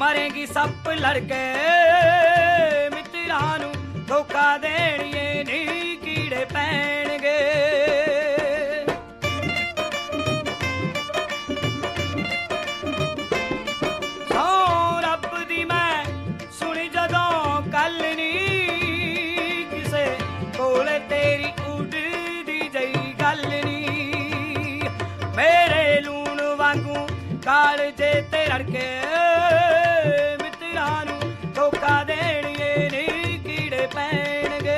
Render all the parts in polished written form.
ਮਾਰੇਗੀ ਸੱਪ ਲੜਕੇ ਮਿੱਤਰਾਂ ਨੂੰ ਧੋਖਾ ਦੇਣੀਏ ਨੀ ਕੀੜੇ ਪੈਣਗੇ। ਸੌ ਰੱਬ ਦੀ ਮੈਂ ਸੁਣੀ ਜਦੋਂ ਗੱਲ ਨੀ ਕਿਸੇ ਕੋਲੇ ਤੇਰੀ ਉੱਡਦੀ ਜਈ ਗੱਲ ਨੀ ਮੇਰੇ ਲੂਣ ਵਾਂਗੂ ਕਾਲਜੇ ਤੇ ਰੜਕੇ ਮਿੱਤਰਾਂ ਨੂੰ ਧੋਖਾ ਦੇਣੀਏ ਨੀ ਕੀੜੇ ਪੈਣਗੇ।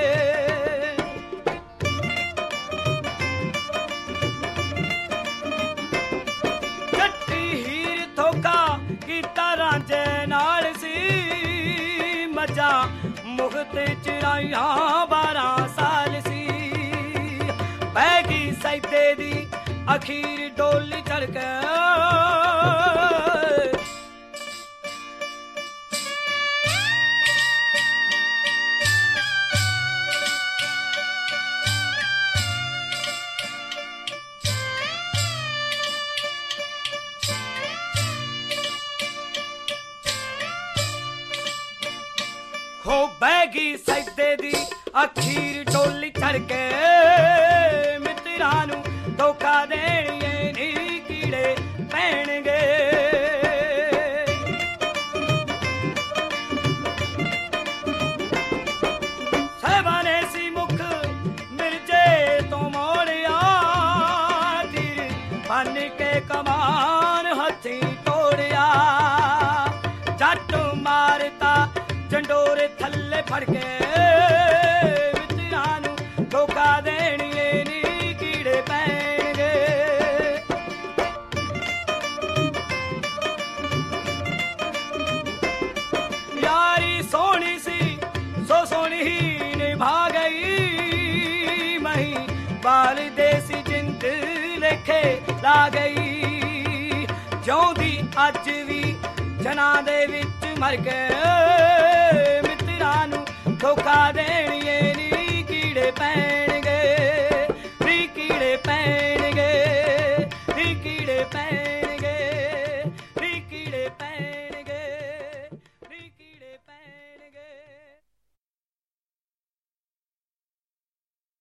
ਜੱਟੀ ਹੀਰ ਧੋਖਾ ਕੀਤਾ ਰਾਂਝੇ ਨਾਲ ਸੀ ਮੱਝਾਂ ਮੁਖਤ ਚਰਾਈਆਂ 12 ਸਾਲ ਸੀ ਪੈ ਗਈ ਸੈਦੇ ਦੀ ਅਖੀਰ ਡੋਲੀ ਚੜ ਕੇ ਹੋ ਬਹਿ ਗਈ ਸੈਦੇ ਦੀ ਅਖੀਰ ਡੋਲੀ ਚੜ ਕੇ ਮਿੱਤਰਾਂ ਨੂੰ ਧੋਖਾ ਦੇਣੀਏ ਨੀ ਕੀੜੇ ਪੈਣਗੇ। ਸਹਿਬਾਨੇ ਸੀ ਮੁਖ ਮਿਰਜੇ ਤੋਂ ਮੋੜਿਆ ਤੀਰ ਬੰਨ ਕੇ ਕਮਾਨ ਹੱਥੀਂ ਤੋੜਿਆ ਜੱਟ ਮਾਰਤਾ ਝੰਡੋਰੇ ਥੱਲੇ ਫੜ ਕੇ ਮਿੱਤਰਾਂ ਨੂੰ ਧੋਖਾ ਦੇਣੀਏ ਨੀ ਕੀੜੇ ਪੈਣਗੇ। ਯਾਰੀ ਸੋਹਣੀ ਸੀ ਸੋ ਸੋਹਣੀ ਹੀ ਨਿਭਾ ਗਈ ਮਹੀਂ ਬਾਲ ਦੇਸੀ ਜਿੰਦ ਲੇਖੇ ਲਾ ਗਈ ਜਿਉਂਦੀ ਅੱਜ ਵੀ ਜਨਾਂ ਦੇ ਵਿੱਚ ਮਰ ਕੇ ਮਿੱਤਰਾਂ ਨੂੰ ਧੋਖਾ ਦੇਣੀਏ ਨੀ ਕੀੜੇ ਪੈ